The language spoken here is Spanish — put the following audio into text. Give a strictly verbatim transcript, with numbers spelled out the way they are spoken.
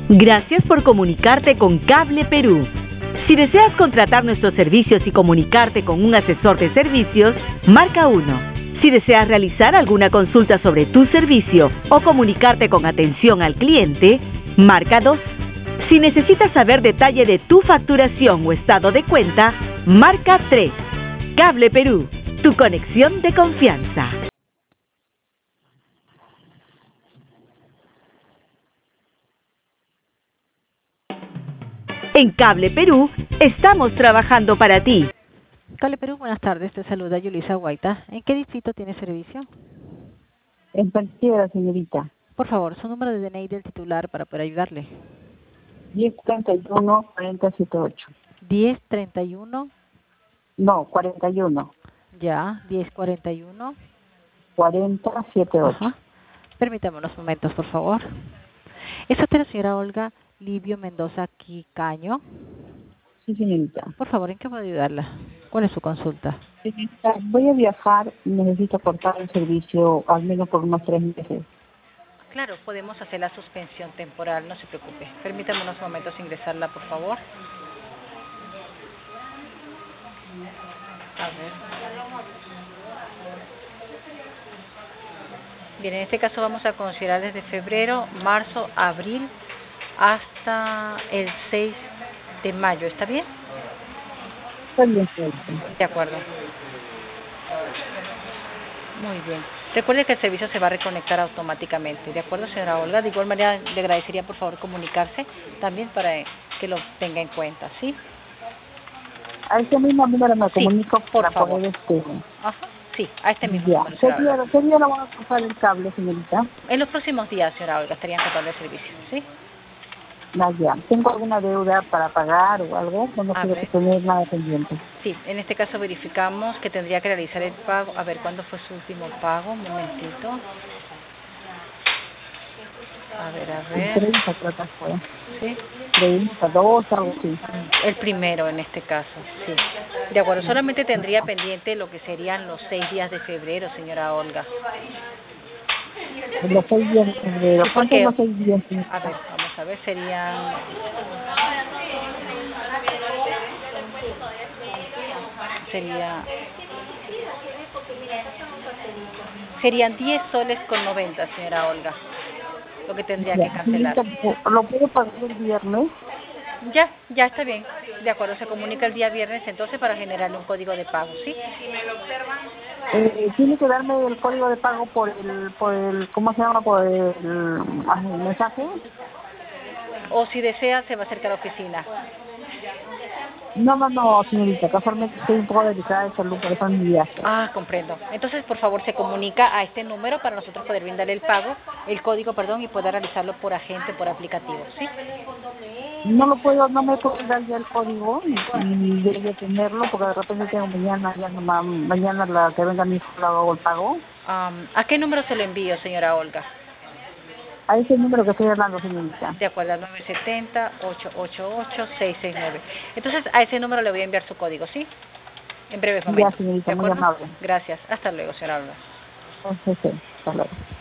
Gracias por comunicarte con Cable Perú. Si deseas contratar nuestros servicios y comunicarte con un asesor de servicios, marca uno. Si deseas realizar alguna consulta sobre tu servicio o comunicarte con atención al cliente, marca dos. Si necesitas saber detalle de tu facturación o estado de cuenta, marca tres. Cable Perú, tu conexión de confianza. En Cable Perú, estamos trabajando para ti. Cable Perú, buenas tardes. Te saluda Yulisa Guaita. ¿En qué distrito tiene servicio? En Cualquiera, señorita. Por favor, su número de D N I del titular para poder ayudarle. diez treinta y uno, cuarenta setenta y ocho. diez treinta y uno. No, cuarenta y uno. Ya, diez cuarenta y uno. cuarenta setenta y ocho. Ajá. Permítame unos momentos, por favor. ¿Es usted la señora Olga Livio Mendoza Quicaño? Sí, señorita. Por favor, ¿en qué puedo ayudarla? ¿Cuál es su consulta? Señorita, voy a viajar y necesito cortar el servicio al menos por unos tres meses. Claro, podemos hacer la suspensión temporal, no se preocupe. Permítame unos momentos ingresarla, por favor. A ver. Bien, en este caso vamos a considerar desde febrero, marzo, abril, hasta el seis de mayo, ¿está bien? Está bien, señorita. De acuerdo. Muy bien. Recuerde que el servicio se va a reconectar automáticamente, ¿de acuerdo, señora Olga? De igual manera, le agradecería, por favor, comunicarse también para que lo tenga en cuenta, ¿sí? A ese mismo número me comunico por para favor. poder este... Ajá, sí, a este mismo Ya. número, ¿Qué señora Olga. día, ¿Qué día lo van a cruzar el cable, señorita? En los próximos días, señora Olga, estarían cortando el servicio, ¿sí? Ah, ya. ¿Tengo alguna deuda para pagar o algo? No, no A quiero ver. tener nada pendiente. Sí, en este caso verificamos que tendría que realizar el pago. A ver, ¿cuándo fue su último pago? Un momentito. A ver, a El ver. treinta creo que fue. Sí. treinta, dos, algo así. El primero en este caso, sí. De acuerdo, solamente tendría pendiente lo que serían los seis días de febrero, señora Olga. En los seis días de febrero. Sí, ¿Cuántos porque, son los seis días? a ver, vamos a ver, serían... Sería... Serían diez soles con noventa, señora Olga, lo que tendría que cancelar. ¿Lo puedo pagar el viernes? Ya, ya está bien. De acuerdo, se comunica el día viernes entonces para generarle un código de pago, ¿sí? Eh, tiene que darme el código de pago por el, por el, ¿cómo se llama? Por el, ah, el mensaje. O si desea, se va a acercar a la oficina. No, no, no, señorita, casualmente estoy un poco delicada de salud, por eso es mi viaje. Ah, comprendo. Entonces, por favor, se comunica a este número para nosotros poder brindarle el pago, el código, perdón, y poder realizarlo por agente, por aplicativo, ¿sí? No lo puedo, no me puedo dar ya el código y, y debería tenerlo porque de repente tengo mañana, ya no, ma- mañana la que venga mi hijo le hago el pago. Um, ¿A qué número se lo envío, señora Olga? A ese número que estoy hablando, señorita. De acuerdo, al nueve siete cero, ocho ocho ocho, seis seis nueve. Entonces, a ese número le voy a enviar su código, ¿sí? En breves momentos. Ya, señorita, ¿De muy acuerdo? amable. Gracias. Hasta luego, señora Olga. Entonces, sí, hasta luego.